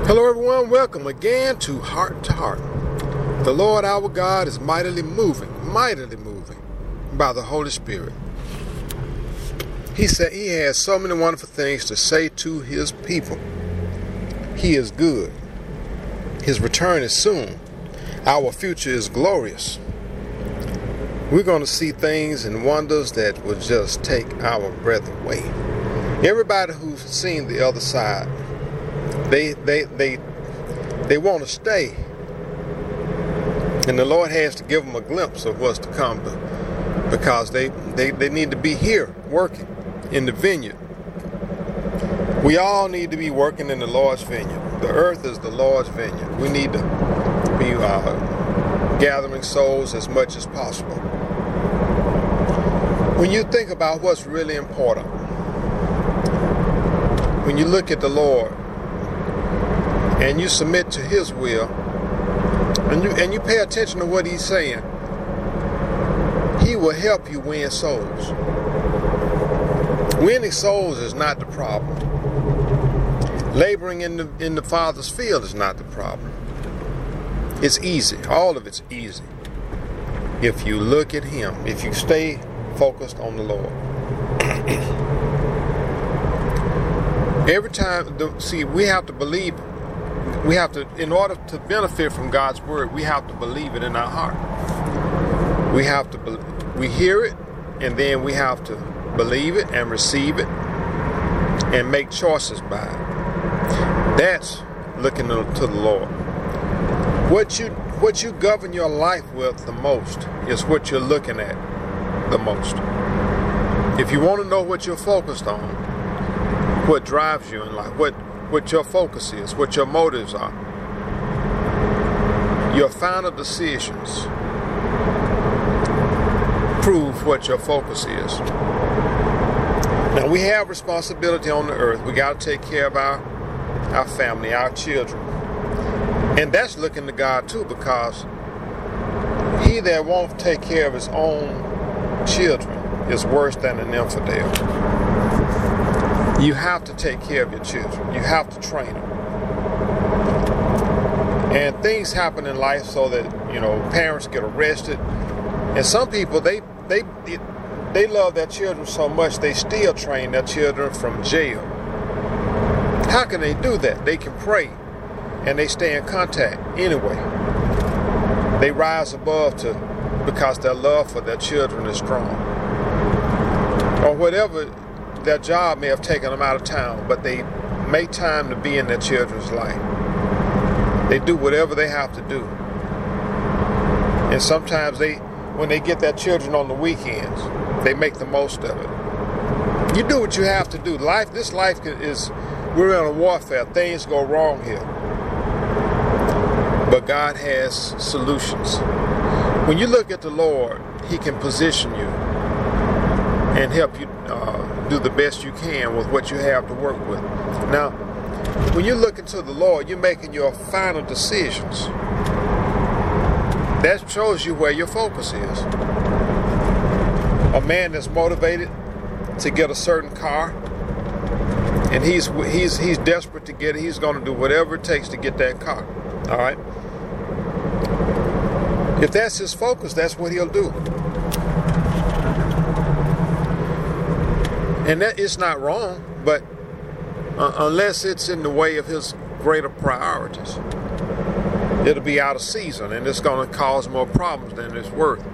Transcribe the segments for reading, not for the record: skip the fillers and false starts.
Hello everyone, welcome again to Heart to Heart. The Lord our God is mightily moving by the Holy Spirit. He said he has so many wonderful things to say to his people. He is good. His return is soon. Our future is glorious. We're going to see things and wonders that will just take our breath away. Everybody who's seen the other side, they want to stay, and the Lord has to give them a glimpse of what's to come, because they need to be here working in the vineyard. We all need to be working in the Lord's vineyard. The earth is the Lord's vineyard. We need to be gathering souls as much as possible. When you think about what's really important, when you look at the Lord and you submit to his will, and you pay attention to what he's saying, he will help you win souls. Winning souls is not the problem. Laboring in the Father's field is not the problem. It's easy. All of it's easy if you look at him, if you stay focused on the Lord. Every time, we have to believe. We have to, in order to benefit from God's word, we have to believe it in our heart. We hear it, and then we have to believe it and receive it and make choices by it. That's looking to the Lord. What you govern your life with the most is what you're looking at the most. If you want to know what you're focused on, what drives you in life, what your focus is, what your motives are, your final decisions prove what your focus is. Now, we have responsibility on the earth. We got to take care of our family, our children. And that's looking to God too, because he that won't take care of his own children is worse than an infidel. You have to take care of your children. You have to train them. And things happen in life so that, parents get arrested. And some people, they love their children so much, they still train their children from jail. How can they do that? They can pray, and they stay in contact anyway. They rise above because their love for their children is strong. Or whatever their job may have taken them out of town, but they make time to be in their children's life. They do whatever they have to do. And sometimes when they get their children on the weekends, they make the most of it. You do what you have to do. This life we're in a warfare. Things go wrong here. But God has solutions. When you look at the Lord, he can position you and help you do the best you can with what you have to work with. Now, when you look into the Lord, you're making your final decisions. That shows you where your focus is. A man that's motivated to get a certain car, and he's desperate to get it. He's going to do whatever it takes to get that car. All right. If that's his focus, that's what he'll do. And that is not wrong, but unless it's in the way of his greater priorities, it'll be out of season, and it's going to cause more problems than it's worth.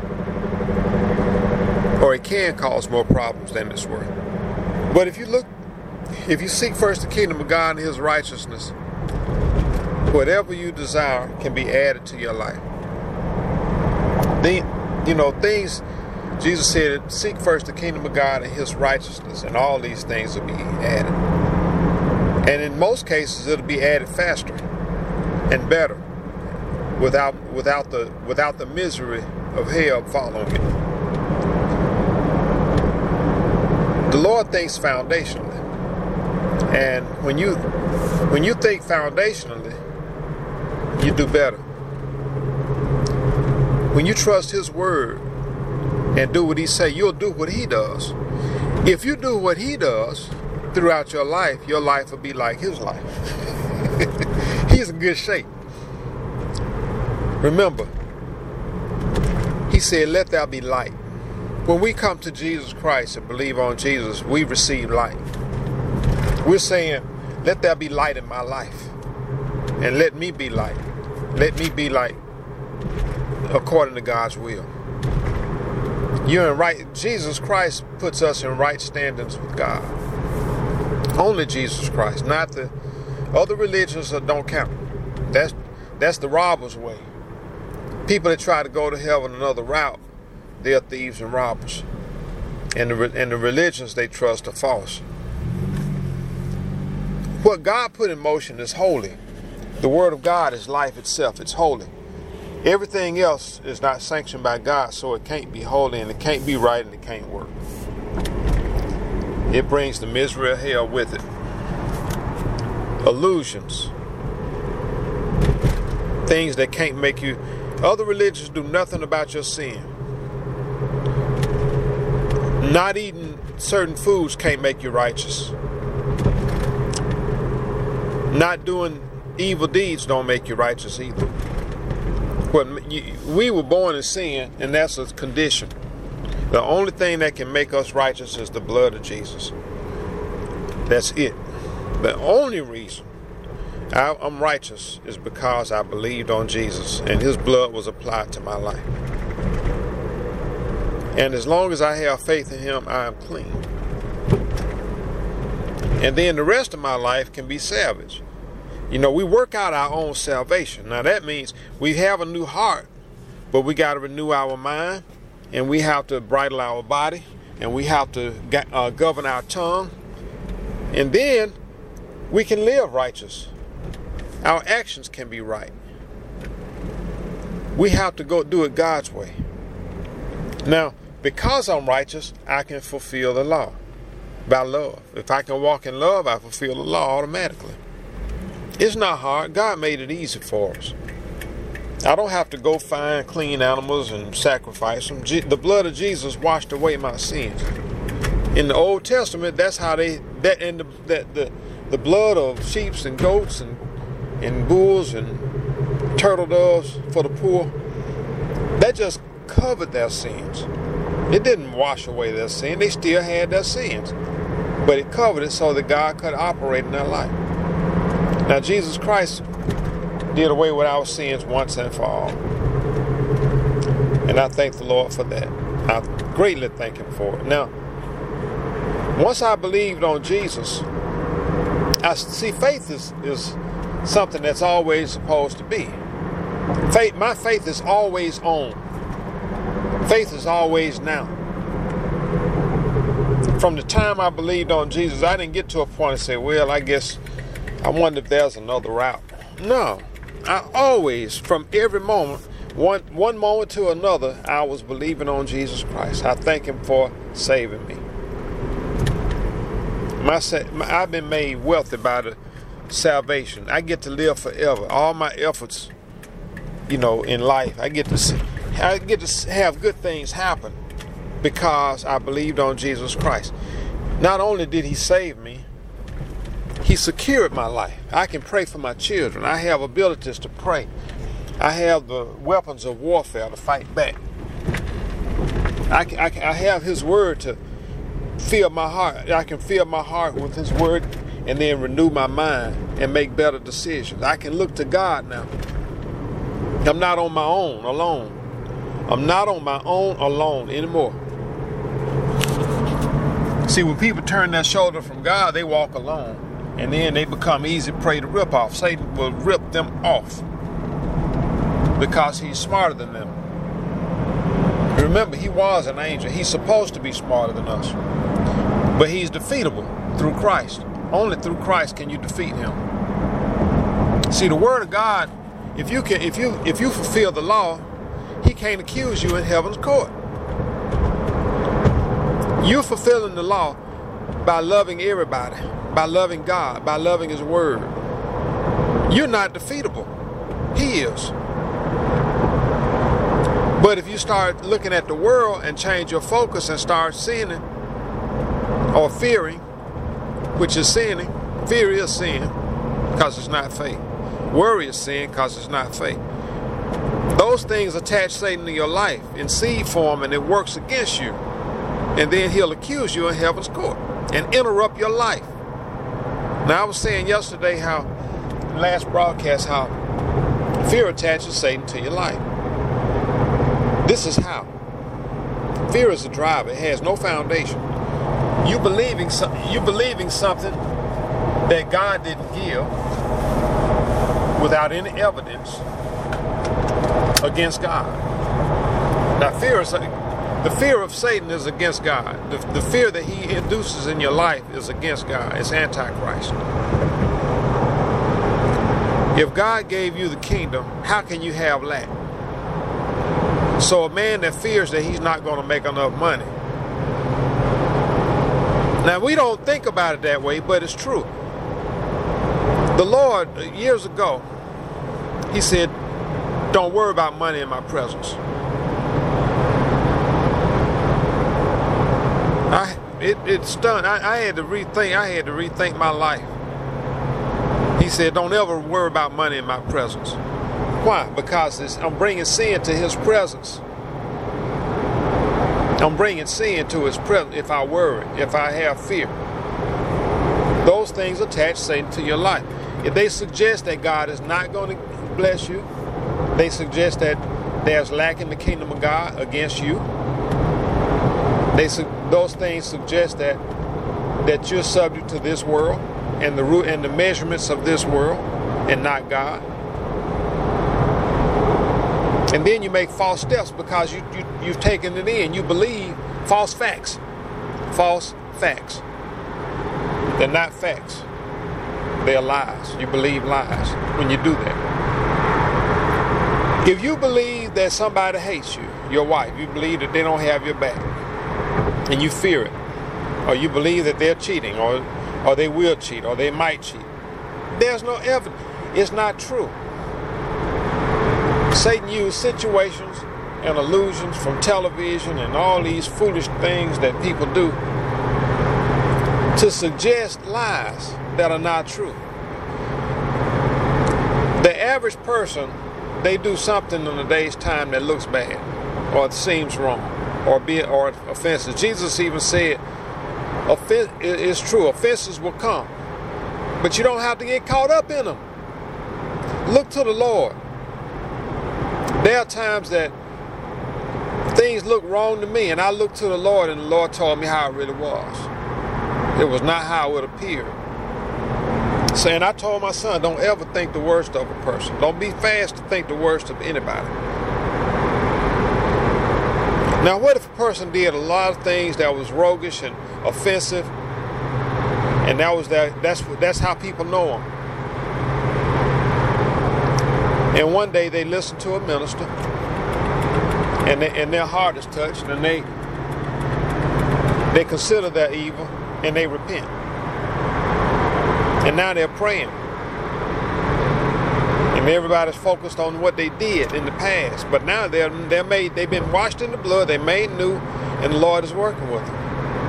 Or it can cause more problems than it's worth. But if you seek first the kingdom of God and his righteousness, whatever you desire can be added to your life. Things, Jesus said, seek first the kingdom of God and his righteousness, and all these things will be added. And in most cases, it'll be added faster and better, without the misery of hell following it. The Lord thinks foundationally, and when you think foundationally, you do better. When you trust his word and do what he say, you'll do what he does. If you do what he does throughout your life will be like his life. He's in good shape. Remember, he said, let there be light. When we come to Jesus Christ and believe on Jesus, we receive light. We're saying, let there be light in my life. And let me be light. Let me be light according to God's will. You're in right. Jesus Christ puts us in right standings with God. Only Jesus Christ, not the other religions that don't count. That's the robber's way. People that try to go to heaven another route, they're thieves and robbers. And the religions they trust are false. What God put in motion is holy. The Word of God is life itself. It's holy. Everything else is not sanctioned by God, so it can't be holy and it can't be right and it can't work. It brings the misery of hell with it. Illusions. Things that can't make you... Other religions do nothing about your sin. Not eating certain foods can't make you righteous. Not doing evil deeds don't make you righteous either. We were born in sin, and that's a condition. The only thing that can make us righteous is the blood of Jesus. That's it. The only reason I'm righteous is because I believed on Jesus, and his blood was applied to my life. And as long as I have faith in him, I am clean. And then the rest of my life can be salvaged. You know, we work out our own salvation. Now that means we have a new heart, but we got to renew our mind, and we have to bridle our body, and we have to govern our tongue, and then we can live righteous. Our actions can be right. We have to go do it God's way. Now, because I'm righteous, I can fulfill the law by love. If I can walk in love, I fulfill the law automatically. It's not hard. God made it easy for us. I don't have to go find clean animals and sacrifice them. The blood of Jesus washed away my sins. In the Old Testament, that's how the blood of sheep and goats and bulls and turtle doves for the poor, that just covered their sins. It didn't wash away their sin. They still had their sins, but it covered it so that God could operate in their life. Now, Jesus Christ did away with our sins once and for all. And I thank the Lord for that. I greatly thank him for it. Now, once I believed on Jesus, I see faith is something that's always supposed to be. My faith is always on. Faith is always now. From the time I believed on Jesus, I didn't get to a point and say, well, I guess I wonder if there's another route. No. I always, from every moment, one moment to another, I was believing on Jesus Christ. I thank him for saving me. I've been made wealthy by the salvation. I get to live forever. All my efforts, in life, I get to have good things happen because I believed on Jesus Christ. Not only did he save me, he secured my life. I can pray for my children. I have abilities to pray. I have the weapons of warfare to fight back. I have his word to fill my heart. I can fill my heart with his word and then renew my mind and make better decisions. I can look to God now. I'm not on my own alone. I'm not on my own alone anymore. See, when people turn their shoulder from God, they walk alone. And then they become easy prey to rip off. Satan will rip them off because he's smarter than them. Remember, he was an angel. He's supposed to be smarter than us. But he's defeatable through Christ. Only through Christ can you defeat him. See, the word of God, if you fulfill the law, he can't accuse you in heaven's court. You're fulfilling the law by loving everybody, by loving God, by loving his word. You're not defeatable. He is. But if you start looking at the world and change your focus and start sinning or fearing, which is sinning, fear is sin because it's not faith. Worry is sin because it's not faith. Those things attach Satan to your life in seed form, and it works against you. And then he'll accuse you in heaven's court and interrupt your life. Now, I was saying yesterday how, last broadcast, how fear attaches Satan to your life. This is how. Fear is a driver. It has no foundation. You believing something that God didn't give without any evidence against God. Now, the fear of Satan is against God. The fear that he induces in your life is against God. It's Antichrist. If God gave you the kingdom, how can you have lack? So a man that fears that he's not going to make enough money. Now, we don't think about it that way, but it's true. The Lord, years ago, he said, don't worry about money in my presence. It stunned. I had to rethink my life. He said, don't ever worry about money in my presence. Why? Because I'm bringing sin to his presence. I'm bringing sin to his presence if I worry, if I have fear. Those things attach Satan to your life. If they suggest that God is not going to bless you, they suggest that there's lack in the kingdom of God against you. Those things suggest that you're subject to this world and the measurements of this world and not God. And then you make false steps because you've taken it in. You believe false facts. False facts. They're not facts. They're lies. You believe lies when you do that. If you believe that somebody hates you, your wife, you believe that they don't have your back, and you fear it, or you believe that they're cheating, or they will cheat, or they might cheat, there's no evidence. It's not true. Satan used situations and illusions from television and all these foolish things that people do to suggest lies that are not true. The average person, they do something in a day's time that looks bad, or it seems wrong, or offensive. Jesus even said, it's true, offenses will come, but you don't have to get caught up in them. Look to the Lord. There are times that things look wrong to me, and I look to the Lord, and the Lord told me how it really was. It was not how it appeared. Saying, I told my son, don't ever think the worst of a person. Don't be fast to think the worst of anybody. Now, what if a person did a lot of things that was roguish and offensive, and that's how people know him? And one day they listen to a minister, and their heart is touched, and they consider their evil, and they repent. And now they're praying. And everybody's focused on what they did in the past. But now they've been washed in the blood, they're made new, and the Lord is working with them.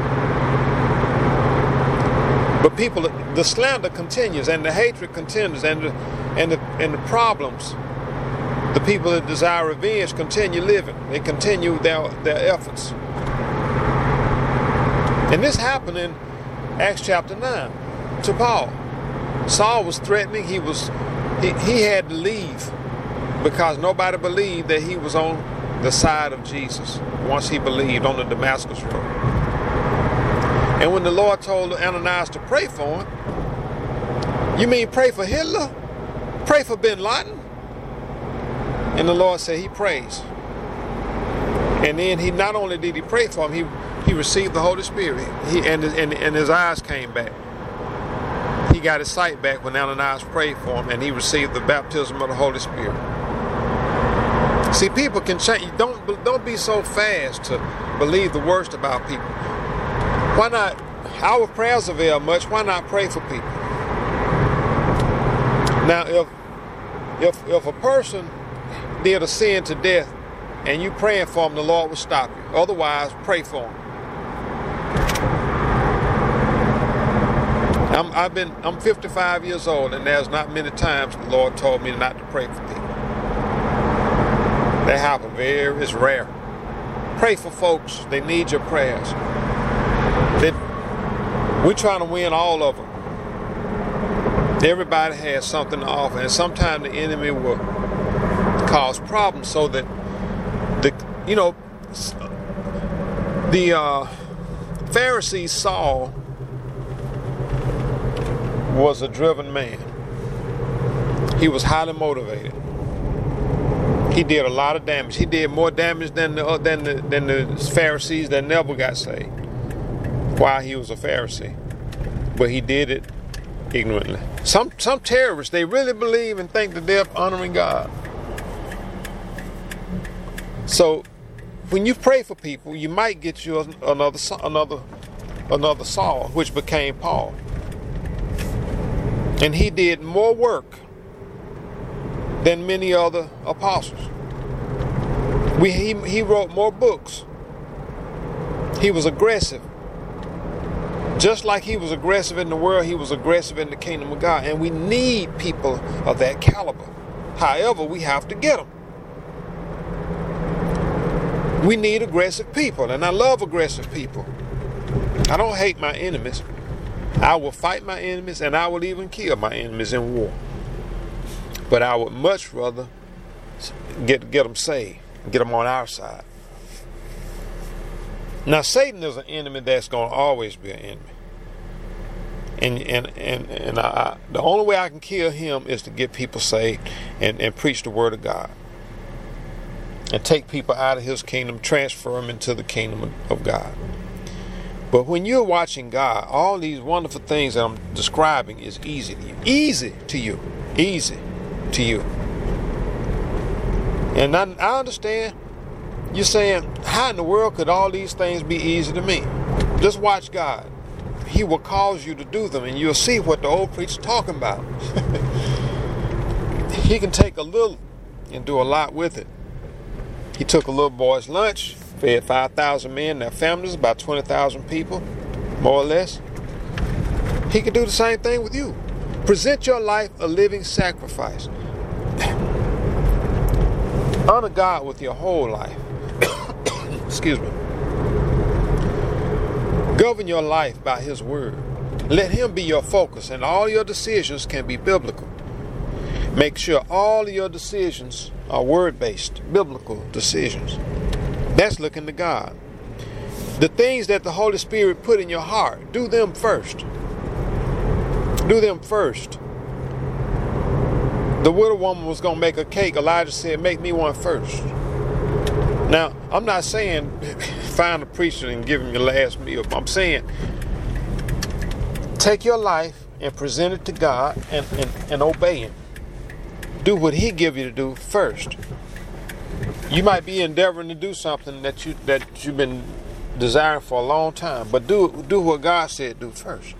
But the slander continues, and the hatred continues, and the problems. The people that desire revenge continue living. They continue their efforts. And this happened in Acts chapter 9 to Paul. Saul was threatening. He had to leave because nobody believed that he was on the side of Jesus once he believed on the Damascus road. And when the Lord told Ananias to pray for him, you mean pray for Hitler? Pray for bin Laden? And the Lord said he prays. And then he not only did he pray for him, he received the Holy Spirit. And his eyes came back. He got his sight back when Ananias prayed for him, and he received the baptism of the Holy Spirit. See, people can change. Don't be so fast to believe the worst about people. Why not? Our prayers avail much. Why not pray for people? Now, if a person did a sin to death, and you praying for him, the Lord will stop you. Otherwise, pray for him. I'm 55 years old, and there's not many times the Lord told me not to pray for people. That happens it's rare. Pray for folks. They need your prayers. We're trying to win all of them. Everybody has something to offer, and sometimes the enemy will cause problems so that the Pharisees Saul was a driven man. He was highly motivated. He did a lot of damage. He did more damage than the Pharisees that never got saved while he was a Pharisee. But he did it ignorantly. Some terrorists, they really believe and think that they're honoring God. So when you pray for people, you might get you another Saul, which became Paul. And he did more work than many other apostles. He wrote more books. He was aggressive. Just like he was aggressive in the world, he was aggressive in the kingdom of God. And we need people of that caliber. However, we have to get them. We need aggressive people, and I love aggressive people. I don't hate my enemies. I will fight my enemies, and I will even kill my enemies in war. But I would much rather get them saved, get them on our side. Now, Satan is an enemy that's going to always be an enemy. And the only way I can kill him is to get people saved and preach the word of God. And take people out of his kingdom, transfer them into the kingdom of God. But when you're watching God, all these wonderful things that I'm describing is easy to you. Easy to you. Easy to you. And I understand you're saying, how in the world could all these things be easy to me? Just watch God. He will cause you to do them, and you'll see what the old preacher's talking about. He can take a little and do a lot with it. He took a little boy's lunch, fed 5,000 men, their families, about 20,000 people, more or less. He can do the same thing with you. Present your life a living sacrifice. Honor God with your whole life. Excuse me. Govern your life by his word. Let him be your focus, and all your decisions can be biblical. Make sure all of your decisions are word-based, biblical decisions. That's looking to God. The things that the Holy Spirit put in your heart, do them first. Do them first. The widow woman was going to make a cake. Elijah said, make me one first. Now, I'm not saying find a preacher and give him your last meal. I'm saying take your life and present it to God and obey him. Do what he give you to do first. You might be endeavoring to do something that you've been desiring for a long time, but do what God said do first.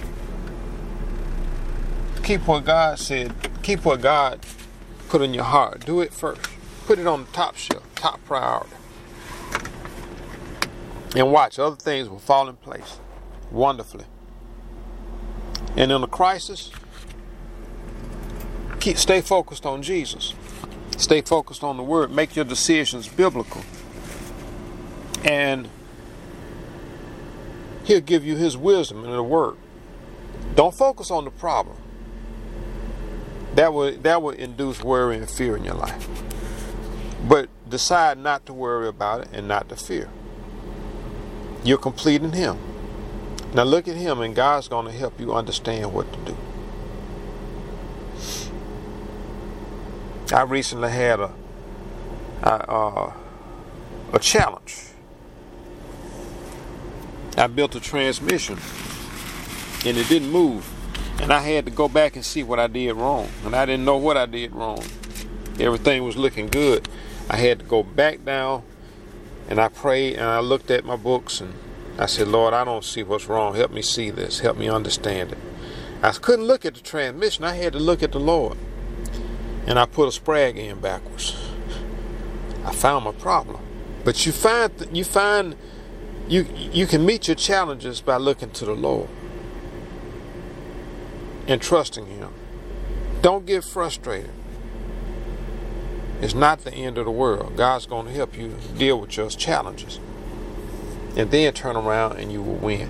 Keep what God said. Keep what God put in your heart. Do it first. Put it on the top shelf, top priority. And watch, other things will fall in place wonderfully. And in a crisis, stay focused on Jesus. Stay focused on the word. Make your decisions biblical. And he'll give you his wisdom in the word. Don't focus on the problem. That will induce worry and fear in your life. But decide not to worry about it and not to fear. You're complete in him. Now look at him, and God's going to help you understand what to do. I recently had a challenge. I built a transmission and it didn't move, and I had to go back and see what I did wrong, and I didn't know what I did wrong. Everything was looking good. I had to go back down, and I prayed, and I looked at my books, and I said, Lord, I don't see what's wrong. Help me see this. Help me understand it. I couldn't look at the transmission. I had to look at the Lord. And I put a sprag in backwards. I found my problem. But you can meet your challenges by looking to the Lord. and trusting Him. Don't get frustrated. It's not the end of the world. God's going to help you deal with your challenges. And then turn around and you will win.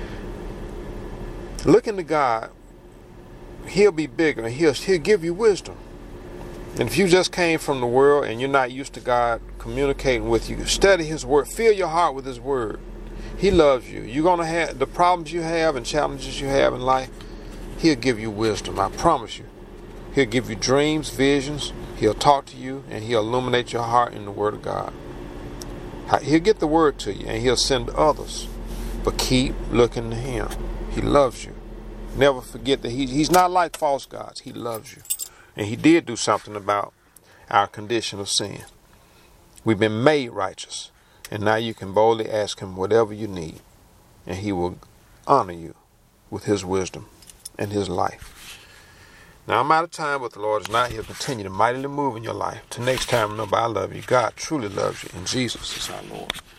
Look into God. He'll be bigger. And He'll give you wisdom. And if you just came from the world and you're not used to God communicating with you, study His Word. Fill your heart with His Word. He loves you. You're going to have the problems you have and challenges you have in life. He'll give you wisdom. I promise you. He'll give you dreams, visions. He'll talk to you and He'll illuminate your heart in the Word of God. He'll get the Word to you and He'll send others. But keep looking to Him. He loves you. Never forget that He's not like false gods. He loves you. And He did do something about our condition of sin. We've been made righteous. And now you can boldly ask Him whatever you need. And He will honor you with His wisdom and His life. Now I'm out of time, but the Lord is not. He'll continue to mightily move in your life. Till next time, remember, I love you. God truly loves you. And Jesus is our Lord.